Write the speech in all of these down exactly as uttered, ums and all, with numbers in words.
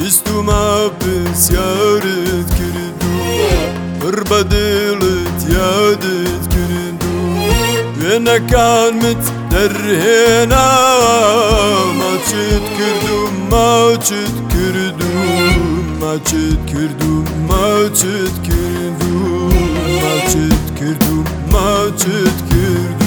بیستومە پرسیارت کردو پڕ بە دڵت یادت کردو وێنەکانمت دەرهێنا ماچت کردو ماچت کردو ماچت کردو ماچت کردو ماچت کردو ماچت کردو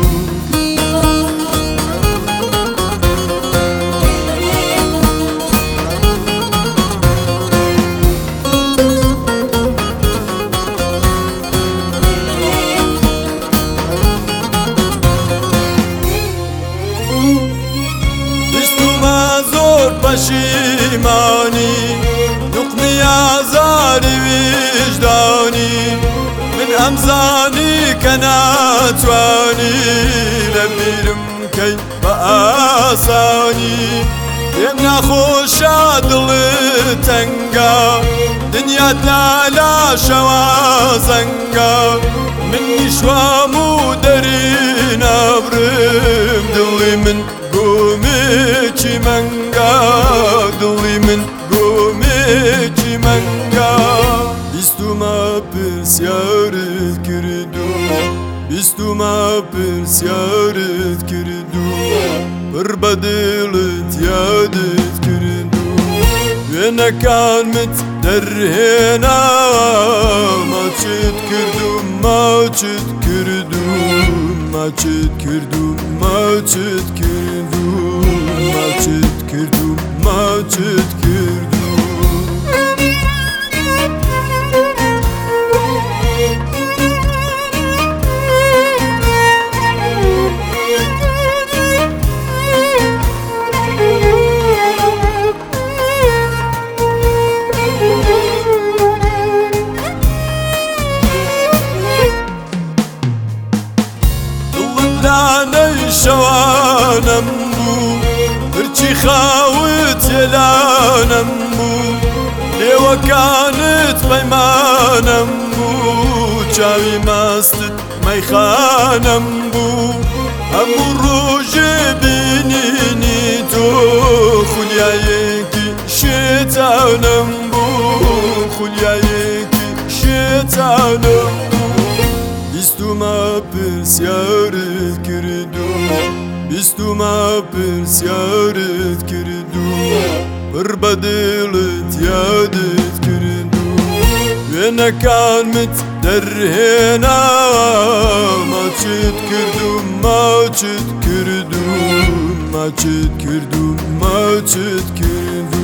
پەشیمانی نوقمی ئازاری ویژدانی من ئەمزانی کە ناتوانی لە بیرم کەی بە ئاسانی پێم ناخۆشە دڵت تەنگە دنیات لاشەوە زەنگە من نیشوام و دەری نابرم دڵی من گۆمێکی مەنگە دڵی من گۆمێکی مەنگە بیستومە پرسیارت کردو بیستومە پرسیارت کردو پڕ بە دڵت یادت کردو وێنەکانمت دەرهێنا ماچت کردو ماچت کردو ماچت کردو ماچت کردو ماچت کردو ماچت کردو لانەی شەوانەم بوو برچی خاوت هێلانەم بوو لێوەکانت پەیمانەم بوو چاوی ماستت مەیخانەم بوو هەموو ڕۆژێ بینینی تۆ خولیایەکی شێتانەم بوو خولیایەکی شێتانەم بیستومە پرسیارت کردو بیستومە پرسیارت کردو پڕ بە دڵت یادت کردو وێنەکانمت دەرهێنا ماچت کردو ماچت کردو ماچت کردو ماچت کردو